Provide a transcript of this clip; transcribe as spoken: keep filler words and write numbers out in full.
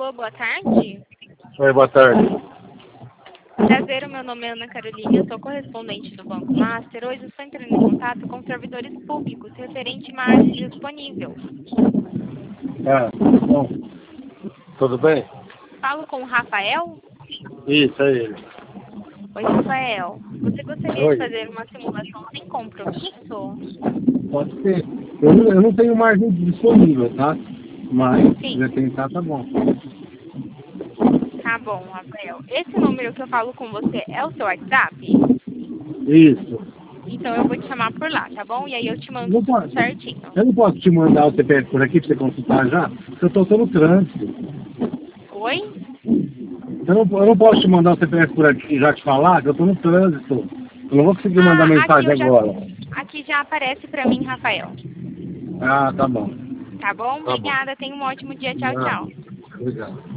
Alô, boa tarde. Oi, boa tarde. Prazer, o meu nome é Ana Carolina, eu sou correspondente do Banco Master. Hoje eu estou entrando em contato com servidores públicos referente à margem disponível. Ah, bom. Tudo bem? Falo com o Rafael? Isso, é ele. Oi, Rafael. Você gostaria de Oi. fazer uma simulação sem compromisso? Pode ser. Eu não, eu não tenho margem disponível, tá? Mas se Sim. quiser tentar, tá bom. Tá bom, Rafael. Esse número que eu falo com você é o seu WhatsApp? Isso. Então eu vou te chamar por lá, tá bom? E aí eu te mando Não tudo posso, certinho. eu não posso te mandar o C P F por aqui pra você consultar já? Eu tô, tô no trânsito. Oi? Eu não, eu não posso te mandar o C P F por aqui e já te falar que eu tô no trânsito. Eu não vou conseguir mandar Ah, aqui mensagem eu já. agora. Aqui já aparece pra mim, Rafael. Ah, tá bom. Tá bom? Tá bom. Obrigada. Tenha um ótimo dia. Tchau, Ah, tchau. obrigado.